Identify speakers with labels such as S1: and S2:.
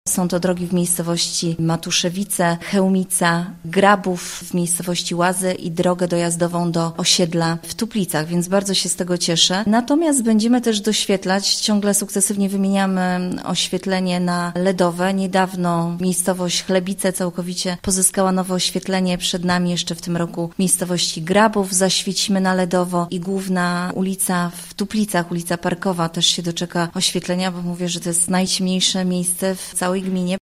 S1: Są to drogi w miejscowości Matuszewice, Chełmica, Grabów w miejscowości Łazy i drogę dojazdową do osiedla w Tuplicach, więc bardzo się z tego cieszę. Natomiast będziemy też doświetlać, ciągle sukcesywnie wymieniamy oświetlenie na LEDowe. Niedawno miejscowość Chlebice całkowicie pozyskała nowe oświetlenie. Przed nami jeszcze w tym roku miejscowości Grabów zaświecimy na LEDowo i główna ulica w Tuplicach, ulica Parkowa też się doczeka oświetlenia, bo mówię, że to jest najciemniejsze miejsce w całej gminie.